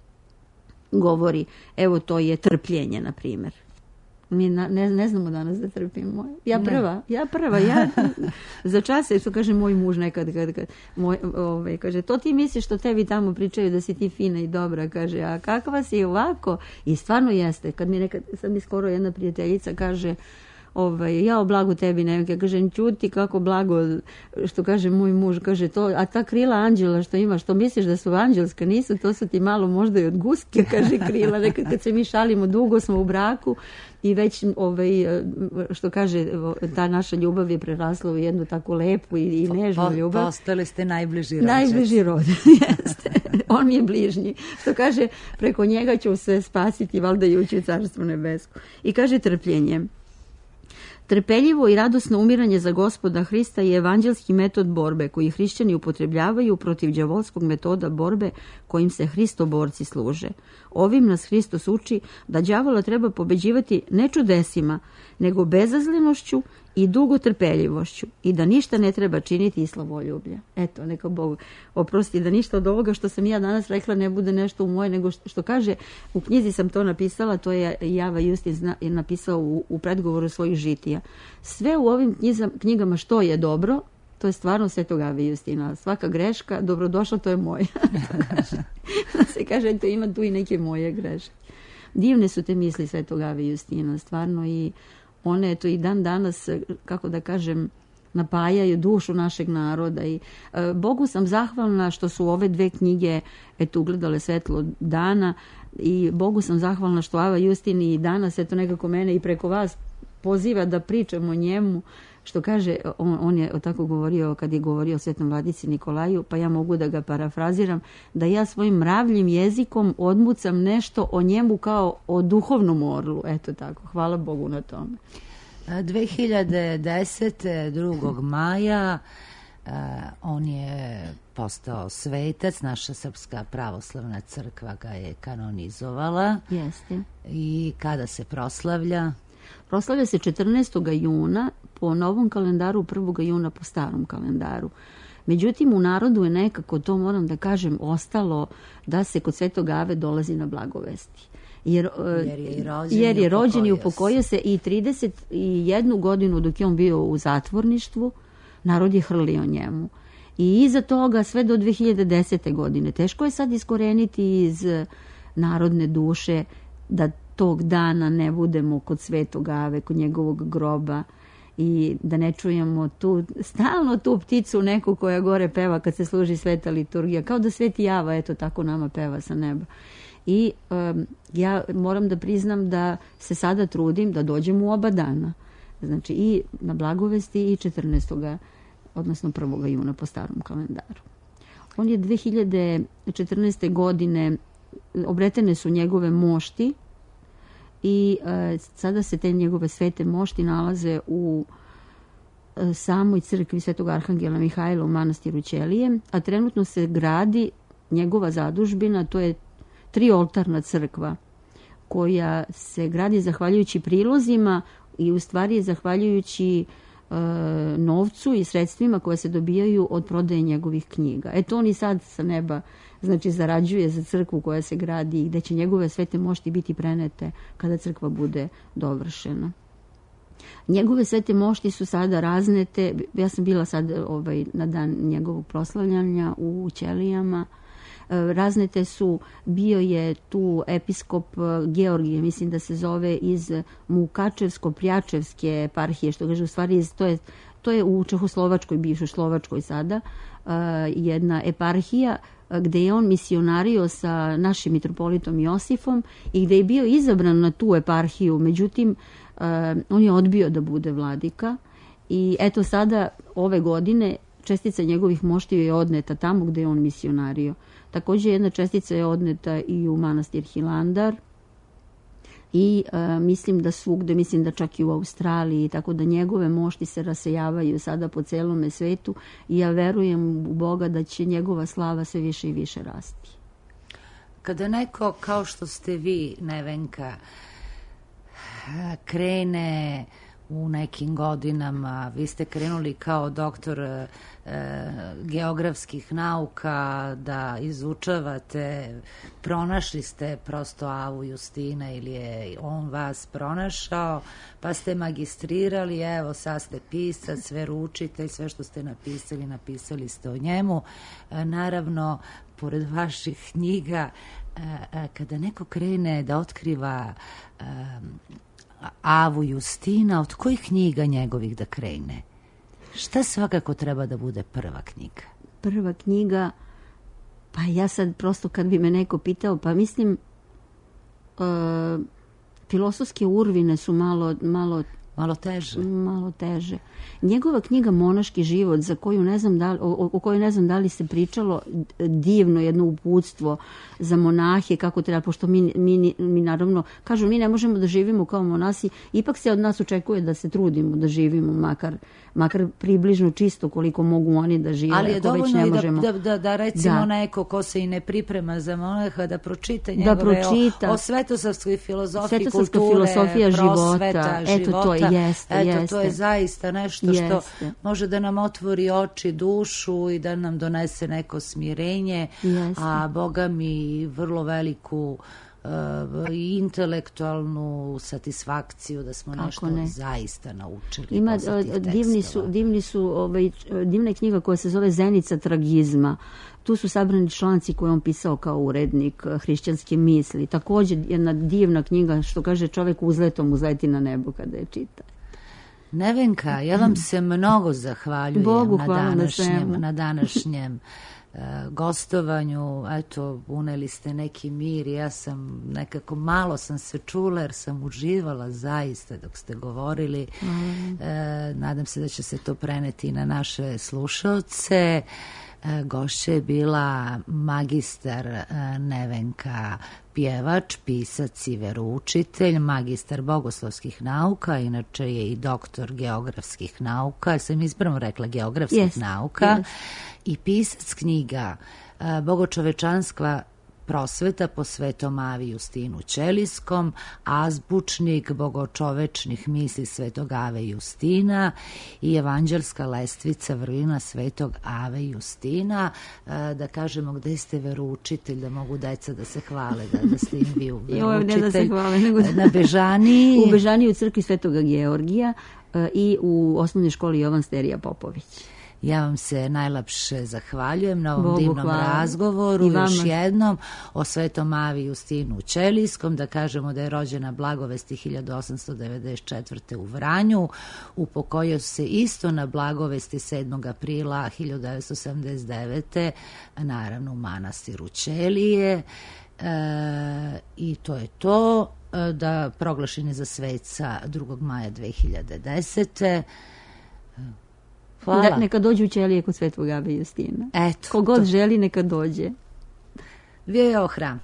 govori. Evo, to je trpljenje, na primjer. Mi na, ne, ne znamo danas da trpimo. Ja prva, ne. ja prva, ja za čase, što kaže moj muž nekad, kad, kad, moj, ove, kaže, to ti misliš što tebi tamo pričaju da si ti fina i dobra, kaže, a kakva si ovako? I stvarno jeste. Kad mi nekad, sad mi skoro jedna prijateljica kaže, ovaj, ja o blagu tebi ne, kaže, čuti kako blago, što kaže moj muž, kaže to, a ta krila anđela što imaš, što misliš da su anđelska, nisu, to su ti malo možda i od guske, kaže krila, nekad kad se mi šalimo, dugo smo u braku i već, ovaj, što kaže, ta naša ljubav je prerasla u jednu tako lepu i, i nežnu po, ljubav. Postali ste najbliži rođac. Najbliži rođac, jeste. On mi je bližnji. Što kaže, preko njega ću se spasiti, valjda i ući u carstvo nebesko. I kaže trpljenje. Trpeljivo i radosno umiranje za Gospoda Hrista je evanđelski metod borbe koji hrišćani upotrebljavaju protiv đavolskog metoda borbe kojim se hristoborci služe. Ovim nas Hristos uči da đavola treba pobeđivati ne čudesima, nego bezazlenošću i dugotrpeljivošću i da ništa ne treba činiti iz slavoljublja. Eto, neka Bog oprosti da ništa od ovoga što sam ja danas rekla ne bude nešto u moje, nego što, što kaže, u knjizi sam to napisala, to je Java Justin napisao u, u predgovoru svojih žitija. Sve u ovim knjizam, knjigama što je dobro, to je stvarno Svetog Ave Justina. Svaka greška, dobrodošla, to je moja. Se kaže, to ima tu i neke moje greške. Divne su te misli Svetog Ave Justina, stvarno, i one to i dan danas, kako da kažem, napajaju dušu našeg naroda. I e, Bogu sam zahvalna što su ove dve knjige eto ugledale svetlo dana i Bogu sam zahvalna što Ava Justin i danas eto nekako mene i preko vas poziva da pričam o njemu, što kaže, on, on je tako govorio kad je govorio o Svetom Vladici Nikolaju, pa ja mogu da ga parafraziram, da ja svojim mravljim jezikom odmucam nešto o njemu kao o duhovnom orlu. Eto tako, hvala Bogu na tome. dve hiljade desete. drugog maja uh, on je postao svetac, naša Srpska pravoslavna crkva ga je kanonizovala. Jeste. I kada se proslavlja? Proslavlja se četrnaestog juna po novom kalendaru, prvog juna po starom kalendaru. Međutim, u narodu je nekako, to moram da kažem, ostalo da se kod Svetog Ave dolazi na blagovesti. Jer, jer je i rođen, jer je rođen i upokojio upokojio se i trideset jednu godinu dok je on bio u zatvorništvu, narod je hrlio njemu. I iza toga sve do dve hiljade desete. godine. Teško je sad iskoreniti iz narodne duše da tog dana ne budemo kod Svetog Ave, kod njegovog groba i da ne čujemo tu, stalno tu pticu neku koja gore peva kad se služi sveta liturgija. Kao da Sveti Java, eto tako nama peva sa neba. I um, ja moram da priznam da se sada trudim da dođem u oba dana. Znači i na blagovesti i četrnaestog odnosno prvog juna po starom kalendaru. On je dve hiljade četrnaeste. godine, obretene su njegove mošti i e, sada se te njegove svete mošti nalaze u e, samoj crkvi Svetog Arhangela Mihajla u manastiru Ćelije, a trenutno se gradi njegova zadužbina, to je trioltarna crkva koja se gradi zahvaljujući prilozima i u stvari zahvaljujući e, novcu i sredstvima koje se dobijaju od prodaje njegovih knjiga. Eto on i sad sa neba znači zarađuje za crkvu koja se gradi i gde će njegove svete mošti biti prenete kada crkva bude dovršena. Njegove svete mošti su sada raznete, ja sam bila sad ovaj, na dan njegovog proslavljanja u Ćelijama, raznete su, bio je tu episkop Georgije, mislim da se zove iz Mukačevsko-Pjačevske eparhije, što kaže u stvari to je, to je u Čehoslovačkoj, bivšoj Slovačkoj sada, jedna eparhija gde je on misionario sa našim mitropolitom Josifom i gde je bio izabran na tu eparhiju, međutim on je odbio da bude vladika i eto sada ove godine čestica njegovih moštiju je odneta tamo gde je on misionario. Također jedna čestica je odneta i u manastir Hilandar i e, mislim da svugde, mislim da čak i u Australiji, tako da njegove mošti se rasejavaju sada po celome svetu i ja verujem u Boga da će njegova slava sve više i više rasti. Kada neko kao što ste vi, Nevenka, krene u nekim godinama, vi ste krenuli kao doktor e, geografskih nauka da izučavate, pronašli ste prosto Avu Justina ili je on vas pronašao, pa ste magistrirali, evo sad ste pisac, veroučitelj, sve što ste napisali, napisali ste o njemu. E, naravno, pored vaših knjiga, e, e, kada neko krene da otkriva e, Avu Justina, od kojih knjiga njegovih da krene? Šta svakako treba da bude prva knjiga? Prva knjiga, pa ja sad prosto kad bi me neko pitao, pa mislim uh, filosofske urvine su malo, malo Malo teže. Malo teže. Njegova knjiga Monaški život, za koju ne znam da li, o, o kojoj ne znam da li se pričalo, divno jedno uputstvo za monahe, kako treba, pošto mi, mi, mi naravno, kažu, mi ne možemo da živimo kao monasi, ipak se od nas očekuje da se trudimo da živimo, makar, makar približno čisto koliko mogu oni da žive. Ali je dovoljno i da, da, da recimo da. neko ko se i ne priprema za monaha, da pročita njegove da pročita. O, o svetosavskoj filozofiji, Svetosavska kulture, filosofija prosveta, života. Eto, života. To je, jeste, Eto, jeste. to je zaista nešto jeste. Što može da nam otvori oči, dušu i da nam donese neko smirenje, jeste. A Boga mi vrlo veliku uh, intelektualnu satisfakciju da smo Kako nešto ne? zaista naučili. Ima, divni su, divni su, ovaj, divna je knjiga koja se zove Zenica tragizma. Tu su sabrani članci koje on pisao kao urednik hrišćanske misli. Također jedna divna knjiga, što kaže čovjek uzletom uzleti na nebo kada je čita. Nevenka, ja vam se mnogo zahvaljujem Bogu na hvala današnjem, na na današnjem gostovanju. Eto, uneli ste neki mir i ja sam nekako malo sam se čula jer sam uživala zaista dok ste govorili. Mm. E, nadam se da će se to preneti i na naše slušaoce. Gošća je bila magistar Nevenka pjevač, pisac i veroučitelj, magistar bogoslovskih nauka, inače je i doktor geografskih nauka, sam ispravno rekla geografskih yes, nauka, yes. I pisac knjiga Bogočovečanstva prosveta po Svetom Avi Justinu Ćelijskom, azbučnik bogočovečnih misli Svetog Ave Justina i evanđelska lestvica vrlina Svetog Ave Justina. Da kažemo gde ste veroučitelj, da mogu deca da se hvale, da, da ste im vi veroučitelj. Da se hvale, nego da... Na Bežaniji. U Bežaniji u crkvi Svetoga Georgija i u osnovnoj školi Jovan Sterija Popović. Ja vam se najlepše zahvaljujem na ovom Bogu divnom hvala. Razgovoru još jednom o Svetom Avi Justinu Ćelijskom, da kažemo da je rođena Blagovesti hiljadu osamsto devedeset četvrte u Vranju, upokojio se isto na Blagovesti sedmog aprila hiljadu devetsto sedamdeset devete naravno u manastiru Ćelije. E, i to je to, da proglašen je za sveca drugog maja dve hiljade desete. Da, neka dođu u Ćelije kod Svetog Ave Justina. Eto, kogod to... želi, neka dođe. Bio je hram.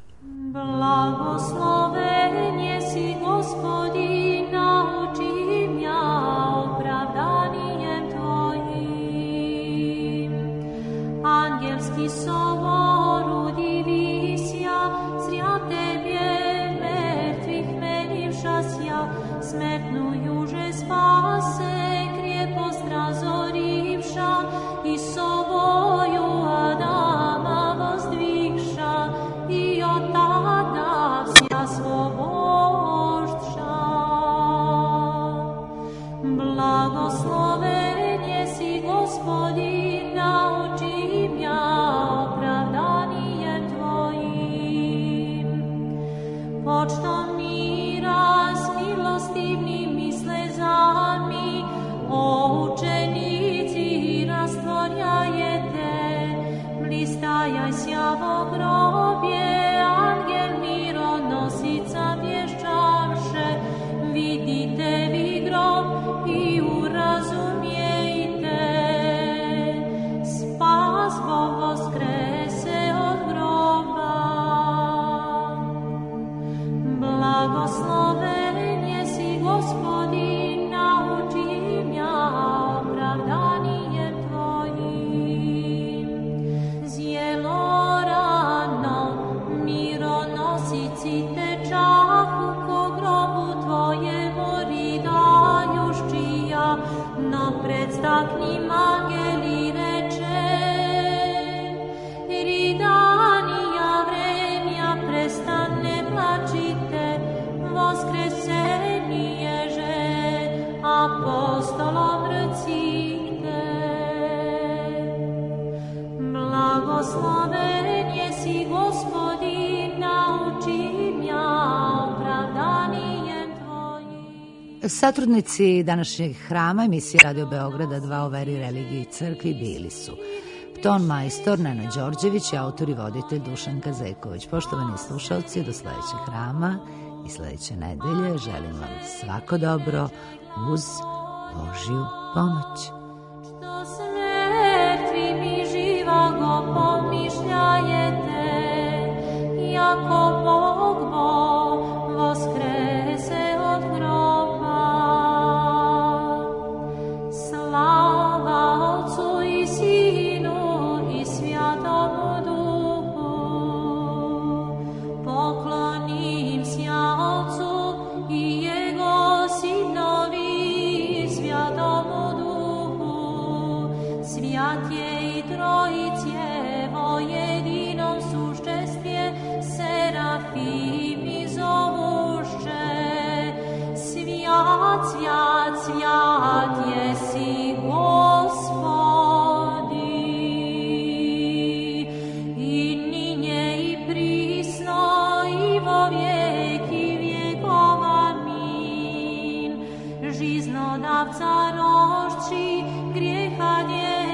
Blagosloven jesi Gospodina, učim ja opravdanijem Tvojim. Angelski sovor udivisja, zrja Tebje mrtvih menivšasja, smrtnu juže spase, krijepost razorivša i sovoju Adama vozdvihša i od tada vsja svoboždša. Blagosloven jesi Gospodin, naučim ja opravdanijem Tvojim. Počtom mira s milostivnim i slezami, o učenici rastvorjajete, blistajaj sjavo grobje, angel mironosica vješćavše, vidite vi grob i urazumijete, spas Bog voskrese od groba. Blagosloven jesi Gospodin, naučim ja opravdanijem Tvojim. Zjelo rano mironosici tečahu, ko grobu Tvojemu ridajuščija, no predstakni angeli reče, ridanija vremja prestane plačite, voskresenije že apostolom recite. Blagosloven jesi Gospodin, naučim ja opravdanijem Tvojim. Satrudnici današnjeg hrama emisije Radio Beograda dva o veri, religiji i crkvi bili su ton majstor Nena Đorđević i autor i voditelj Dušan Kazeković. Poštovani slušalci, do sledećeg hrama i sledeće nedelje želim vam svako dobro uz Božju pomoć. Što s mrtvim i živogo pomišljajete, jako Bog Bog voskrese od groba. Slava Otcu i Sinu i Svjatomu Duhu, poklonim sja Otcu i Jego Sinovi Svjatomu Duhu, svjat je i Trojic je vo jedinom sušćestvje, serafim i zovušće, svjat, svjat, svjat jesi Gospodi, i ninje i prisno i vo vijeki vjekov, amin. Žiznodavca rošči, grijeha dje